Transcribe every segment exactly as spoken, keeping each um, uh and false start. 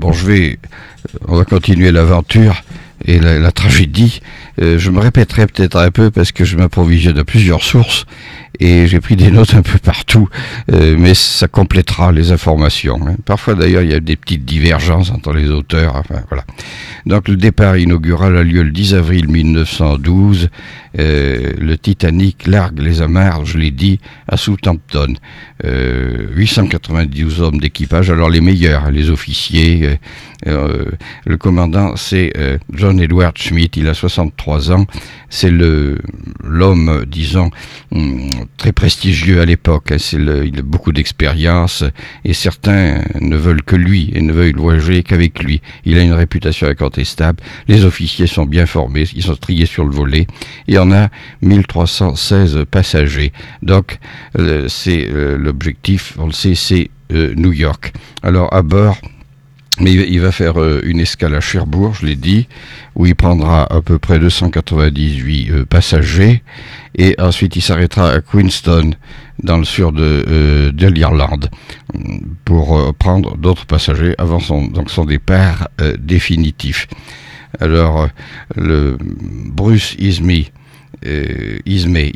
bon, je vais, on va continuer l'aventure et la, la tragédie. Euh, je me répéterai peut-être un peu parce que je m'approvisionne de plusieurs sources et j'ai pris des notes un peu partout, euh, mais ça complétera les informations. Hein. Parfois d'ailleurs il y a des petites divergences entre les auteurs. Enfin voilà. Donc le départ inaugural a lieu le dix avril mille neuf cent douze. Euh, le Titanic largue les amarres, je l'ai dit, à Southampton. Euh, huit cent quatre-vingt-douze hommes d'équipage, alors les meilleurs, les officiers. Euh, euh, le commandant c'est euh, John Edward Schmidt, il a soixante-trois ans. C'est le l'homme, disons, très prestigieux à l'époque. C'est le, il a beaucoup d'expérience et certains ne veulent que lui et ne veulent voyager qu'avec lui. Il a une réputation incontestable. Les officiers sont bien formés, ils sont triés sur le volet. Et on a mille trois cent seize passagers. Donc, euh, c'est euh, l'objectif, on le sait, c'est euh, New York. Alors, à bord, mais il va faire euh, une escale à Cherbourg, je l'ai dit, où il prendra à peu près deux cent quatre-vingt-dix-huit euh, passagers, et ensuite il s'arrêtera à Queenstown, dans le sud de, euh, de l'Irlande, pour euh, prendre d'autres passagers avant son, donc son départ euh, définitif. Alors, euh, le Bruce Ismay, Euh, Ismay,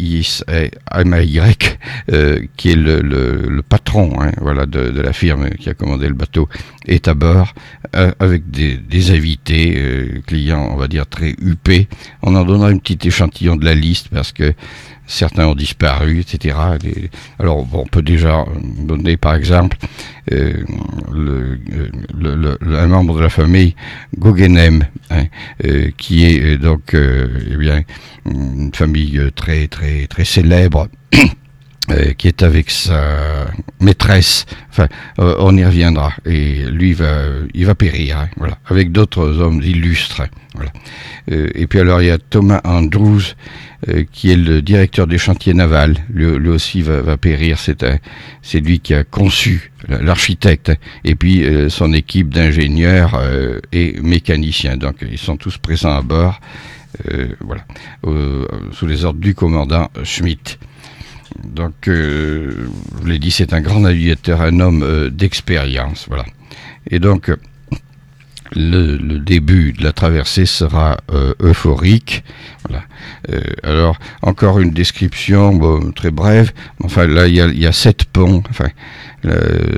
I-S-M-A-Y, euh, qui est le, le, le patron hein, voilà, de, de la firme qui a commandé le bateau, est à bord euh, avec des, des invités, euh, clients, on va dire, très huppés. On en donnera une petite échantillon de la liste parce que certains ont disparu, et cetera. Alors, bon, on peut déjà donner, par exemple, euh, le, le, le, le, un membre de la famille, Guggenheim, hein, euh, qui est euh, donc, euh, eh bien, une famille très, très, très célèbre, euh, qui est avec sa maîtresse. Enfin, euh, on y reviendra. Et lui, va, il va périr, hein, voilà, avec d'autres hommes illustres. Hein, voilà. Euh, et puis alors, il y a Thomas Andrews, Euh, qui est le directeur des chantiers navals. Lui, lui aussi va, va périr. C'est, un, c'est lui qui a conçu, l'architecte, et puis euh, son équipe d'ingénieurs euh, et mécaniciens. Donc ils sont tous présents à bord, euh, voilà, euh, sous les ordres du commandant Schmidt. Donc, euh, je l'ai dit, c'est un grand navigateur, un homme euh, d'expérience, voilà. Et donc, Le, le début de la traversée sera euh, euphorique. Voilà. Euh, alors, encore une description bon, très brève. Enfin, là, il y a, il y a sept ponts enfin, euh,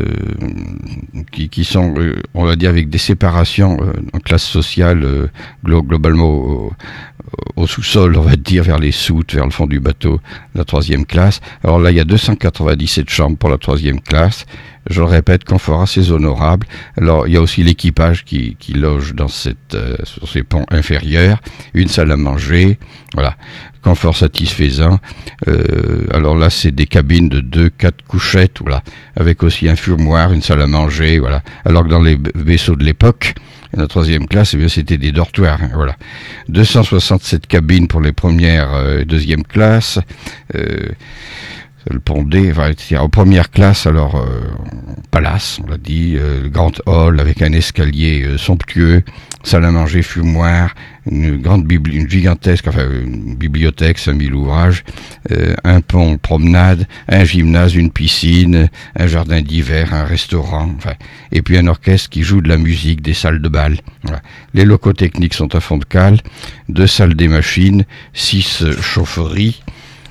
qui, qui sont, euh, on va dire, avec des séparations euh, en classe sociale, euh, glo- globalement au, au sous-sol, on va dire, vers les soutes, vers le fond du bateau, la troisième classe. Alors là, il y a deux cent quatre-vingt-dix-sept chambres pour la troisième classe. Je le répète, confort assez honorable. Alors, il y a aussi l'équipage qui, qui loge dans cette, euh, sur ces ponts inférieurs. Une salle à manger, voilà, confort satisfaisant. Euh, alors là, c'est des cabines de deux, quatre couchettes, voilà, avec aussi un fumoir, une salle à manger, voilà. Alors que dans les vaisseaux de l'époque, la troisième classe, eh bien, c'était des dortoirs, hein, voilà. deux cent soixante-sept cabines pour les premières et euh, deuxième classes. Euh, le pont D, enfin, en première classe, alors euh, palace, on l'a dit, euh, grand hall avec un escalier euh, somptueux, salle à manger, fumoir, une grande bibli- une gigantesque, enfin une bibliothèque, cinq mille ouvrages, euh, un pont promenade, un gymnase, une piscine, un jardin d'hiver, un restaurant, enfin, et puis un orchestre qui joue de la musique, des salles de bal. Voilà. Les locaux techniques sont à fond de cale, deux salles des machines, six chaufferies,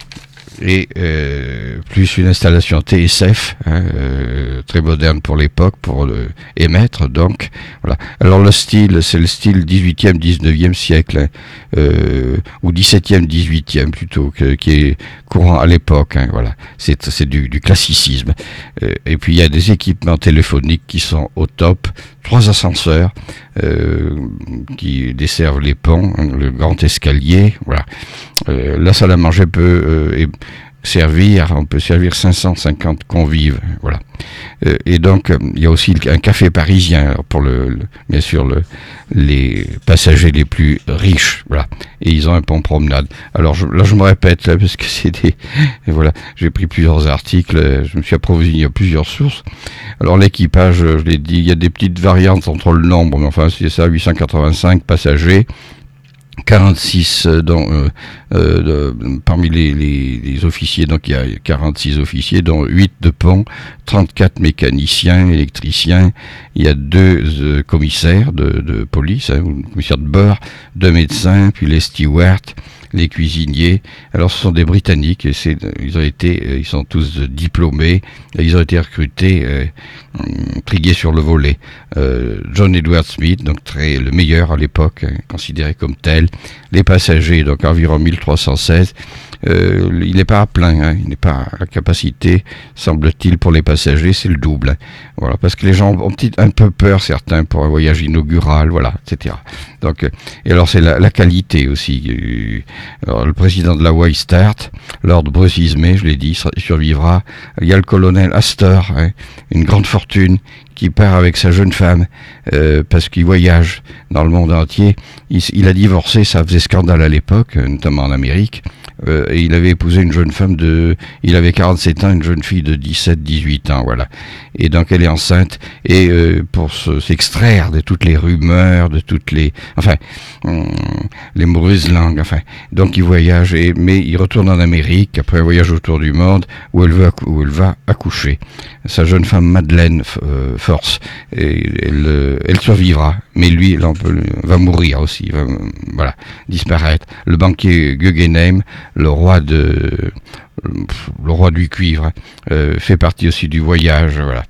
et euh, plus une installation T S F, hein, euh, très moderne pour l'époque, pour euh, émettre, donc, voilà. Alors le style, c'est le style dix-huitième, dix-neuvième siècle, hein, euh, ou dix-septième, dix-huitième plutôt, que, qui est courant à l'époque, hein, voilà. C'est, c'est du, du classicisme. Euh, et puis il y a des équipements téléphoniques qui sont au top, trois ascenseurs euh, qui desservent les ponts, hein, le grand escalier, voilà. Euh, la salle à manger peut euh, et, servir, on peut servir cinq cent cinquante convives, voilà. Euh, et donc il y a aussi un café parisien pour le, le bien sûr le, les passagers les plus riches, voilà. Et ils ont un pont promenade. Alors je, là je me répète là parce que c'est des et voilà, j'ai pris plusieurs articles, je me suis approvisionné à plusieurs sources. Alors l'équipage, je l'ai dit, il y a des petites variantes entre le nombre, mais enfin c'est ça, huit cent quatre-vingt-cinq passagers. quarante-six dont, euh, euh, de, parmi les, les, les officiers, donc il y a quarante-six officiers, dont huit de pont, trente-quatre mécaniciens, électriciens, il y a deux euh, commissaires de, de police, hein, commissaires de bord, deux médecins, puis les stewards, les cuisiniers. Alors ce sont des Britanniques et c'est, ils ont été, ils sont tous diplômés, et ils ont été recrutés, euh, trigués sur le volet. Euh, John Edward Smith, donc très le meilleur à l'époque, hein, considéré comme tel. Les passagers, donc environ mille trois cent seize. Euh, il n'est pas à plein, hein, il n'est pas à la capacité, semble-t-il, pour les passagers, c'est le double. Hein. Voilà, parce que les gens ont petit, un peu peur, certains, pour un voyage inaugural, voilà, et cetera. Donc, euh, et alors c'est la, la qualité aussi. Alors, le président de la White Start, Lord Bruce Ismay, je l'ai dit, il survivra. Il y a le colonel Astor, hein, une grande fortune, qui part avec sa jeune femme euh, parce qu'il voyage dans le monde entier. Il, il a divorcé, ça faisait scandale à l'époque, notamment en Amérique. Euh, et il avait épousé une jeune femme de... Il avait quarante-sept ans, une jeune fille de dix-sept dix-huit ans, voilà. Et donc elle est enceinte, et euh, pour se, s'extraire de toutes les rumeurs, de toutes les... Enfin, hum, les mauvaises langues, enfin... Donc il voyage, et, mais il retourne en Amérique, après un voyage autour du monde, où elle, veut, où elle va accoucher. Sa jeune femme, Madeleine euh, Force, et elle, elle survivra, mais lui, là, on peut, va mourir aussi, va, voilà, disparaître. Le banquier Guggenheim, le roi de le roi du cuivre, euh, fait partie aussi du voyage, voilà.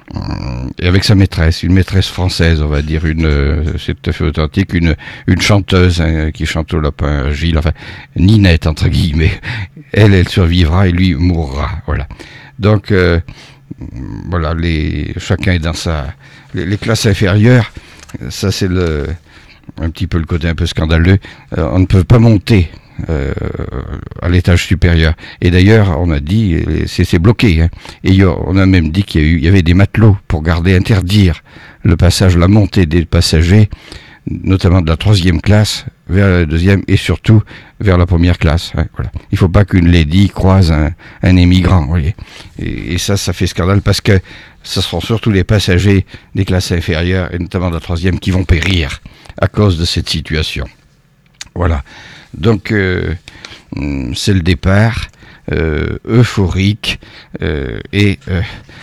Et avec sa maîtresse, une maîtresse française, on va dire, une, euh, c'est tout à fait authentique, une, une chanteuse, hein, qui chante au lapin Gilles, enfin, Ninette, entre guillemets. Elle, elle survivra et lui mourra, voilà. Donc, euh, voilà, les, chacun est dans sa, les, les classes inférieures, ça c'est le, un petit peu le côté un peu scandaleux, euh, on ne peut pas monter Euh, à l'étage supérieur. Et d'ailleurs, on a dit, c'est, c'est bloqué. Hein. Et y a, on a même dit qu'il y, a eu, il y avait des matelots pour garder, interdire le passage, la montée des passagers, notamment de la troisième classe vers la deuxième et surtout vers la première classe. Hein, voilà. Il ne faut pas qu'une lady croise un, un émigrant. Vous voyez. Et, et ça, ça fait scandale parce que ce seront surtout les passagers des classes inférieures et notamment de la troisième qui vont périr à cause de cette situation. Voilà. Donc, euh, c'est le départ euh, euphorique euh, et euh,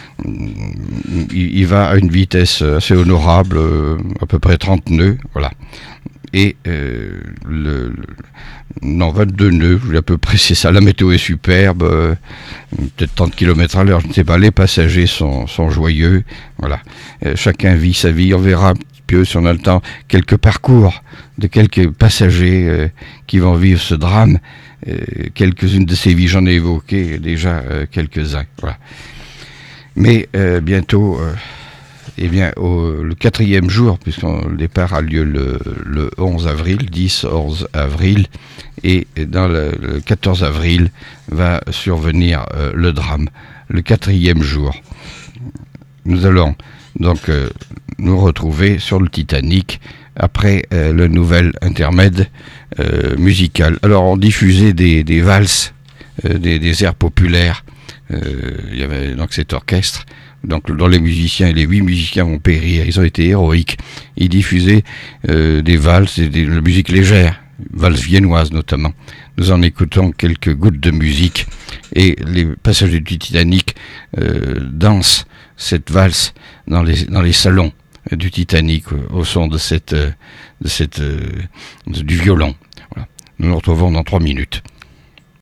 il, il va à une vitesse assez honorable, euh, à peu près trente nœuds, voilà. Et euh, le, le non, vingt-deux nœuds, à peu près, c'est ça. La météo est superbe, euh, peut-être trente kilomètres à l'heure, je ne sais pas. Les passagers sont, sont joyeux, voilà. Euh, chacun vit sa vie, on verra peu, si on a le temps, quelques parcours de quelques passagers euh, qui vont vivre ce drame. Euh, quelques-unes de ces vies, j'en ai évoqué déjà euh, quelques-uns. Voilà. Mais euh, bientôt, euh, eh bien, au, le quatrième jour, puisque le départ a lieu le, le onze avril, dix onze avril, et dans le, le quatorze avril va survenir euh, le drame. Le quatrième jour, nous allons donc euh, nous retrouver sur le Titanic après euh, le nouvel intermède euh, musical. Alors on diffusait des, des valses, euh, des, des airs populaires. Euh, il y avait donc cet orchestre, donc dont les musiciens, les huit musiciens vont périr. Ils ont été héroïques. Ils diffusaient euh, des valses et des, de la musique légère, valses viennoises notamment. Nous en écoutons quelques gouttes de musique et les passagers du Titanic euh, dansent cette valse dans les, dans les salons du Titanic au son de cette, de cette, du violon. Voilà. Nous nous retrouvons dans trois minutes.